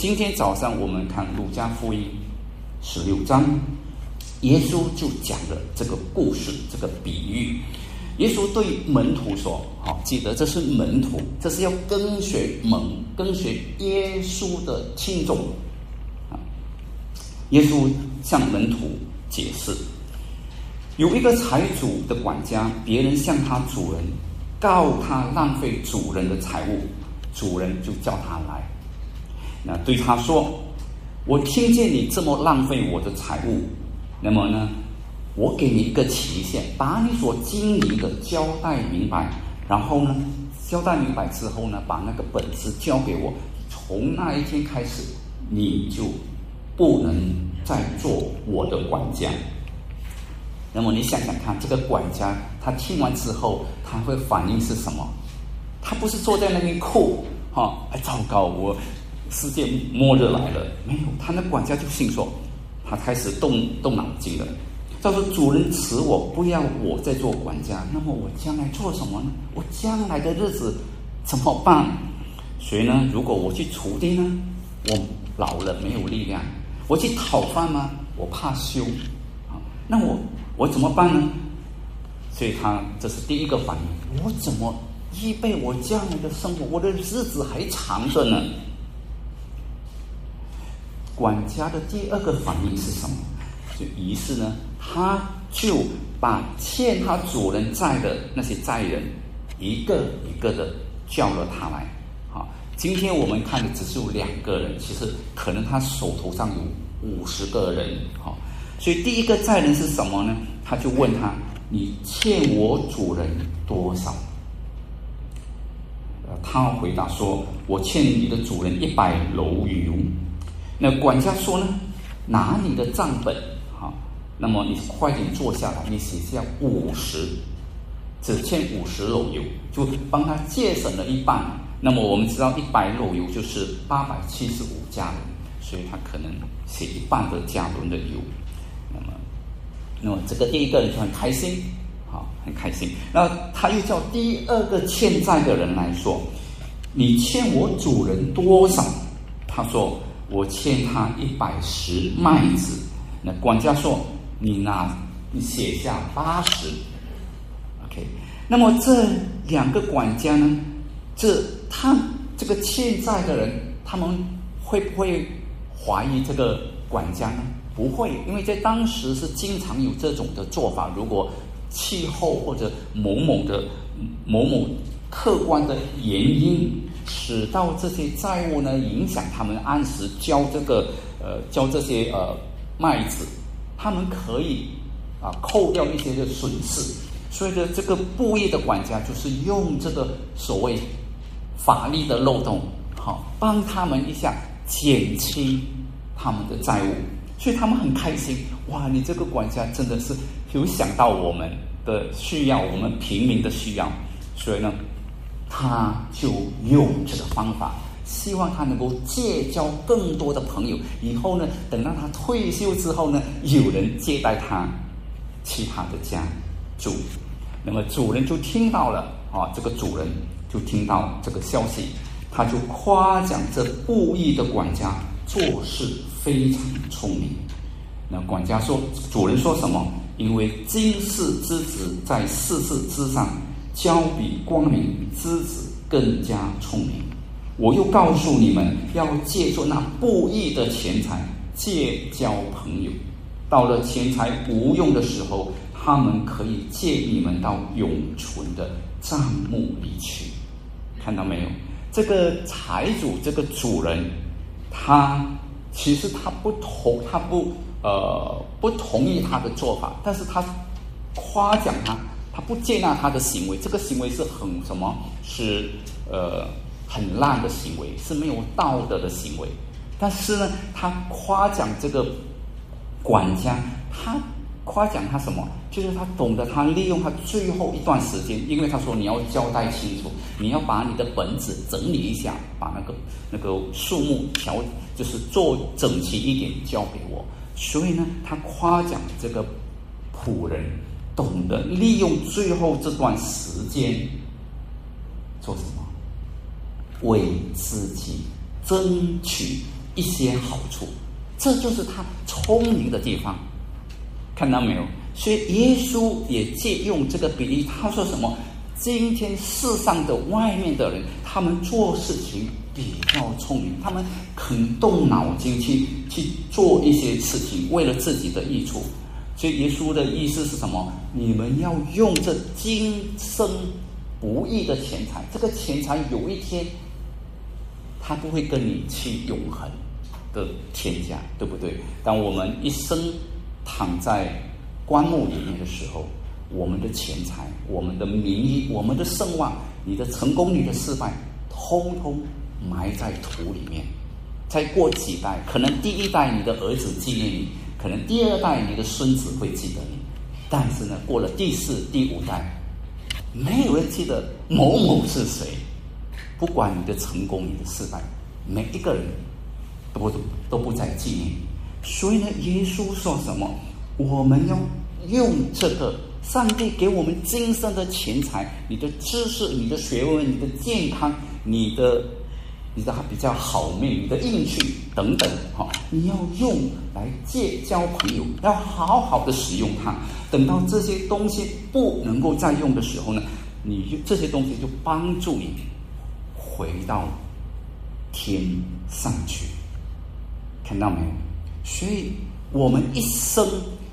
今天早上我们看路加福音16章，耶稣就讲了这个故事，这个比喻。耶稣对门徒说，记得这是门徒，这是要跟随耶稣的听众。耶稣向门徒解释，有一个财主的管家，别人向他主人告他浪费主人的财物，主人就叫他来，那对他说，我听见你这么浪费我的财物，那么呢，我给你一个期限，把你所经历的交代明白，然后呢，交代明白之后呢，把那个本子交给我，从那一天开始，你就不能再做我的管家。那么你想想看，这个管家他听完之后，他会反应是什么？他不是坐在那边哭，糟糕，我世界末日来了。没有，他那管家就心说，他开始动脑筋了。他说，主人辞我，不要我再做管家，那么我将来做什么呢？我将来的日子怎么办？所以呢，如果我去锄地呢，我老了没有力量；我去讨饭吗？我怕羞。那我怎么办呢？所以这是第一个反应，我怎么预备我将来的生活？我的日子还长着呢。管家的第二个反应是什么？于是呢，他就把欠他主人债的那些债人一个一个的叫了他来。今天我们看的只是有2个人，其实可能他手头上有50个人。所以第一个债人是什么呢？他就问他，你欠我主人多少？他回答说，我欠你的主人100篓油。那管家说呢，拿你的账本，那么你快点坐下来，你写下50，只欠50篓油，就帮他节省了一半。那么我们知道100篓油就是875加仑，所以他可能写一半的加仑的油。那么这个第一个人就很开心，很开心。然后他又叫第二个欠债的人来说，你欠我主人多少？他说，我欠他110麦子。那管家说，你写下80。OK， 那么这2个管家呢，他这个欠债的人，他们会不会怀疑这个管家呢？不会，因为在当时是经常有这种的做法。如果气候或者某某客观的原因，使到这些债务呢影响他们按时交这些麦子，他们可以扣掉一些的损失。所以呢，这个布业的管家就是用这个所谓法律的漏洞，帮他们一下减轻他们的债务。所以他们很开心，哇！你这个管家真的是有想到我们的需要，我们平民的需要，所以呢，他就用这个方法，希望他能够结交更多的朋友。以后呢，等到他退休之后呢，有人接待他去他的家住。那么主人就听到了，这个主人就听到这个消息，他就夸奖这布役的管家做事非常聪明。那管家说，主人说什么？因为今世之子在世事之上，交比光明之子更加聪明。我又告诉你们，要借助那布役的钱财结交朋友，到了钱财无用的时候，他们可以借你们到永存的帐幕里去。看到没有？这个财主，这个主人，其实他不同意他的做法，但是他夸奖他不接纳他的行为。这个行为是很烂的行为，是没有道德的行为。但是呢，他夸奖这个管家，他夸奖他什么？就是他懂得他利用他最后一段时间，因为他说你要交代清楚，你要把你的本子整理一下，把那个数目就是做整齐一点交给我。所以呢，他夸奖这个仆人懂得利用最后这段时间做什么？为自己争取一些好处，这就是他聪明的地方，看到没有？所以耶稣也借用这个比喻，他说什么？今天世上的外面的人，他们做事情比较聪明，他们肯动脑筋去做一些事情，为了自己的益处。所以耶稣的意思是什么？你们要用这今生不义的钱财，这个钱财有一天他不会跟你去永恒的天家，对不对？当我们一生躺在棺木里面的时候，我们的钱财、我们的名誉、我们的声望、你的成功、你的失败，通通埋在土里面。再过几代，可能第一代你的儿子纪念你，可能第二代你的孙子会记得你，但是呢，过了第四、第五代，没有人记得某某是谁。不管你的成功、你的失败，每一个人都不再纪念你。所以呢，耶稣说什么？我们要用这个上帝给我们今生的钱财，你的知识、你的学问、你的健康、你的比较好命、你的运气等等，你要用来交朋友，要好好的使用它。等到这些东西不能够再用的时候呢，你这些东西就帮助你回到天上去，看到没有？所以我们一生，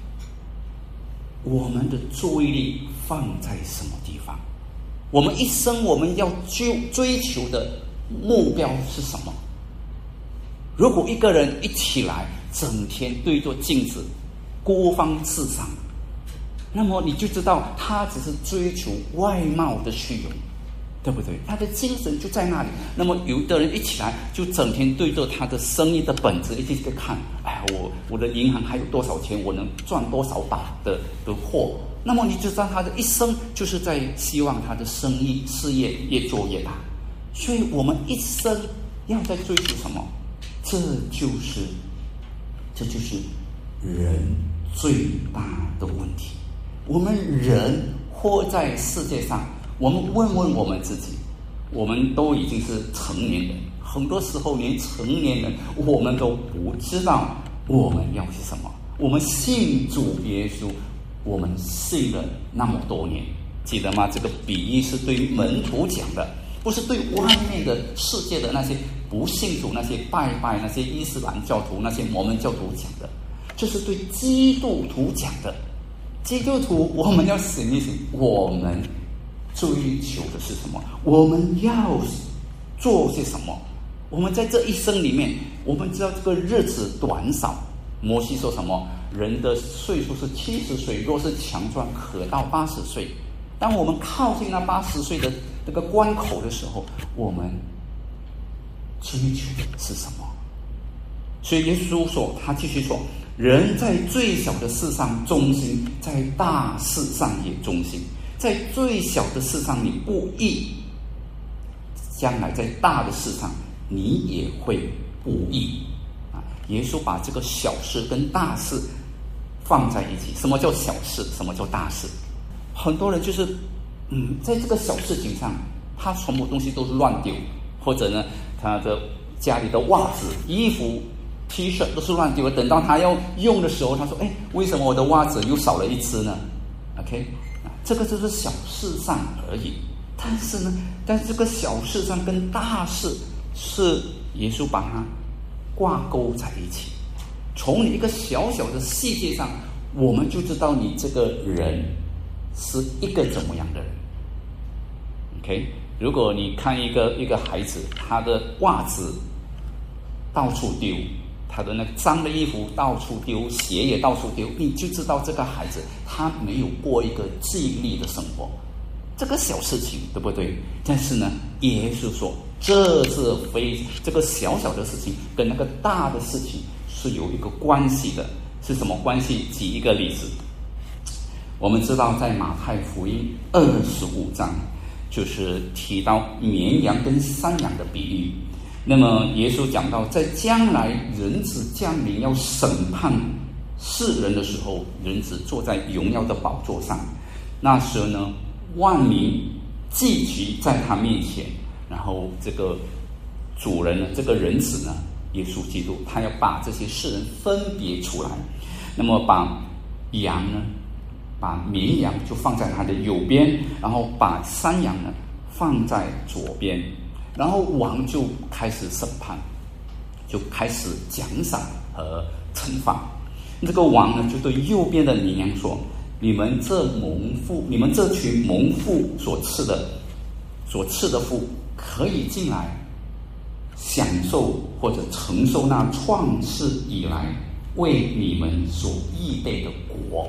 我们的注意力放在什么地方？我们一生我们要追求的目标是什么？如果一个人一起来整天对着镜子孤芳自赏，那么你就知道他只是追求外貌的虚荣，对不对？他的精神就在那里。那么有的人一起来就整天对着他的生意的本子一直在看，我的银行还有多少钱，我能赚多少把的货。那么你就知道他的一生就是在希望他的生意事业越做越大。所以我们一生要在追求什么？这就是人最大的问题。我们人活在世界上，我们问问我们自己，我们都已经是成年人，很多时候连成年人我们都不知道我们要是什么。我们信主耶稣，我们信了那么多年，记得吗？这个比喻是对于门徒讲的，不是对外面的世界的那些不信主、那些拜拜、那些伊斯兰教徒、那些摩门教徒讲的，这是对基督徒讲的。基督徒，我们要醒一醒，我们追求的是什么？我们要做些什么？我们在这一生里面，我们知道这个日子短少。摩西说什么？人的岁数是70岁，若是强壮，可到80岁。当我们靠近那80岁的这个关口的时候，我们追求的是什么？所以耶稣说，他继续说，人在最小的事上忠心，在大事上也忠心。在最小的事上你不义，将来在大的事上你也会不义。耶稣把这个小事跟大事放在一起。什么叫小事？什么叫大事？很多人就是在这个小事情上，他什么东西都是乱丢，或者呢，他的家里的袜子、衣服、T 恤都是乱丢的。等到他要用的时候，他说：“为什么我的袜子又少了一只呢 ？”OK， 这个就是小事上而已。但是这个小事上跟大事是耶稣把它挂钩在一起。从你一个小小的细节上，我们就知道你这个人是一个怎么样的人。OK， 如果你看一个孩子，他的袜子到处丢，他的那个脏的衣服到处丢，鞋也到处丢，你就知道这个孩子他没有过一个纪律的生活。这个小事情，对不对？但是呢，耶稣说，这个小小的事情跟那个大的事情是有一个关系的。是什么关系？举一个例子，我们知道在马太福音25章，就是提到绵羊跟山羊的比喻。那么耶稣讲到，在将来人子降临要审判世人的时候，人子坐在荣耀的宝座上，那时候呢，万民聚集在他面前，然后这个主人呢，这个人子呢， 耶稣基督，他要把这些世人分别出来，那么把羊呢，把绵羊就放在他的右边，然后把山羊呢放在左边，然后王就开始审判，就开始奖赏和惩罚。这个王呢就对右边的绵羊说：你们这群蒙父所赐的父，可以进来享受或者承受那创世以来为你们所预备的国。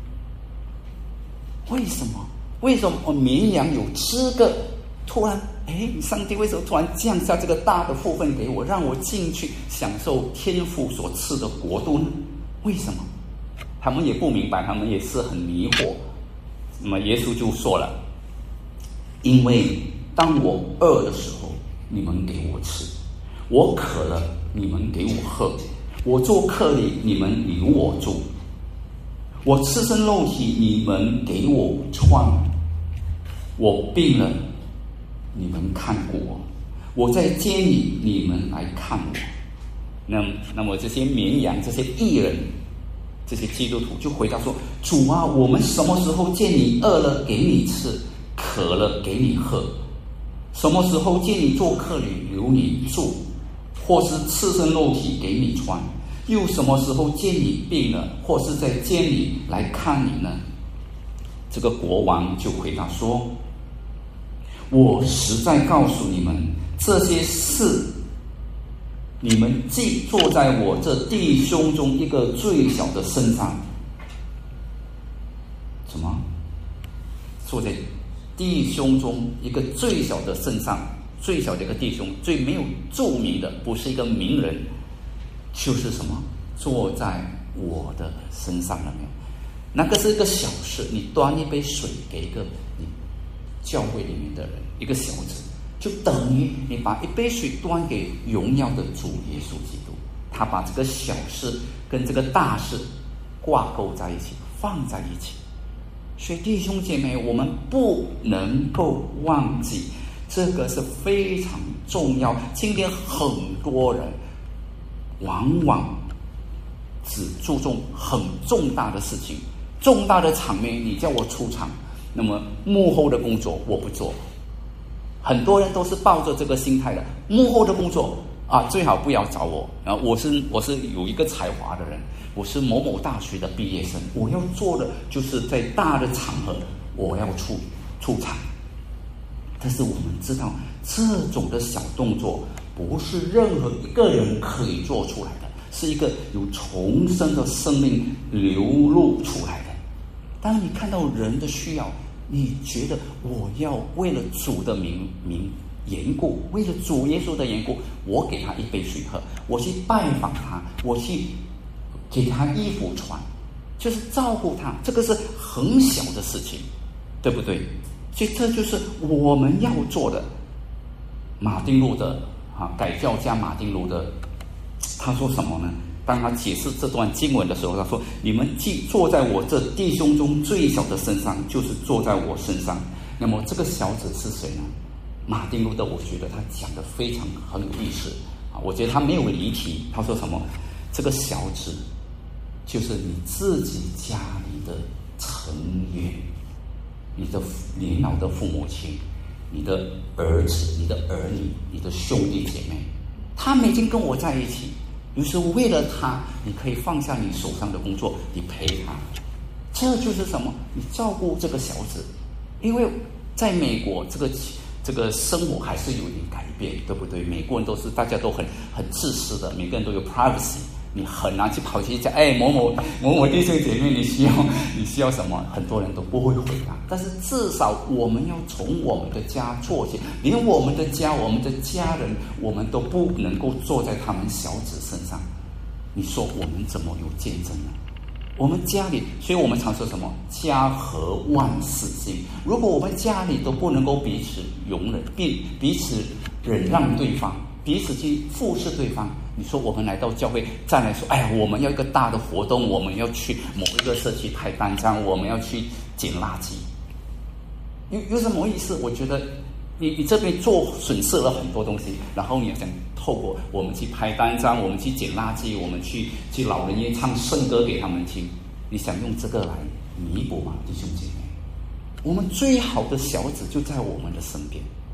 为什么绵羊有资格突然上帝为什么突然降下这个大的部分给我，让我进去享受天父所赐的国度呢？为什么？他们也不明白，他们也是很迷惑。那么耶稣就说了：因为当我饿的时候，你们给我吃；我渴了，你们给我喝；我做客旅，你们留我住；我赤身露体，你们给我穿；我病了，你们看顾我；我在监里，你们来看我。那么这些绵羊，这些义人，这些基督徒就回答说：主啊，我们什么时候见你饿了给你吃，渴了给你喝？什么时候见你做客旅留你住，或是赤身露体给你穿？又什么时候见你病了，或是在监里来看你呢？这个国王就回答说：我实在告诉你们，这些事你们既坐在我这弟兄中一个最小的身上，什么？坐在弟兄中一个最小的身上，最小的一个弟兄，最没有著名的，不是一个名人，就是什么？坐在我的身上了没有？那个是一个小事，你端一杯水给一个你教会里面的人，一个小子，就等于你把一杯水端给荣耀的主耶稣基督。他把这个小事跟这个大事挂钩在一起，放在一起。所以弟兄姐妹，我们不能够忘记，这个是非常重要。今天很多人往往只注重很重大的事情，重大的场面你叫我出场，那么幕后的工作我不做。很多人都是抱着这个心态的，幕后的工作最好不要找我。然后我是有一个才华的人，我是某某大学的毕业生，我要做的就是在大的场合我要出场。但是我们知道，这种的小动作不是任何一个人可以做出来的，是一个有重生的生命流露出来的。当你看到人的需要，你觉得我要为了主的名缘故，为了主耶稣的缘故，我给他一杯水喝，我去拜访他，我去给他衣服穿，就是照顾他，这个是很小的事情，对不对？所以这就是我们要做的。马丁路德改教家马丁路德，他说什么呢？当他解释这段经文的时候，他说：你们既坐在我这弟兄中最小的身上，就是坐在我身上。那么这个小子是谁呢？马丁路德我觉得他讲的非常很有意思我觉得他没有离题。他说什么？这个小子就是你自己家里的成员，你的年老的父母亲，你的儿子，你的儿女，你的兄弟姐妹，他们已经跟我在一起，于是为了他，你可以放下你手上的工作，你陪他。这就是什么？你照顾这个小子。因为在美国这个生活还是有点改变，对不对？美国人大家都很自私的，每个人都有 privacy， 你很难去跑去讲某某弟兄姐妹你需要什么，很多人都不会回答。但是至少我们要从我们的家做起，连我们的家人，我们都不能够坐在他们小子身上。你说我们怎么有见证呢？我们家里，所以我们常说什么？家和万事兴。如果我们家里都不能够彼此容忍，彼此忍让对方，彼此去服侍对方，你说我们来到教会再来说，我们要一个大的活动，我们要去某一个社区派单张，我们要去捡垃圾，有什么意思？我觉得你这边做损失了很多东西，然后你想透过我们去拍单张，我们去捡垃圾，我们去老人院唱圣歌给他们听，你想用这个来弥补吗？弟兄姐妹，我们最好的小子就在我们的身边。